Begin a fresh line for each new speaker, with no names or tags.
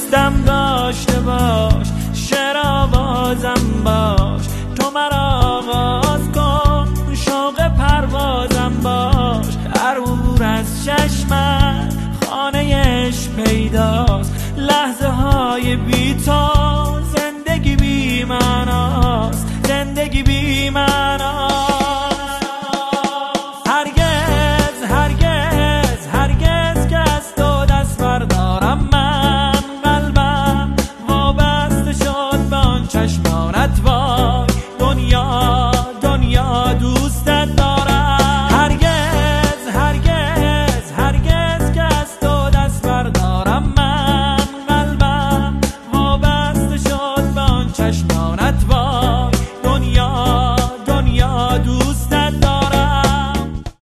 دوستم داشته باش، شعر آوازم باش، تو مرا آغاز کن، شوق پروازم باش. عرور از چشمت خانه عشق پیداست، لحظه های بی تو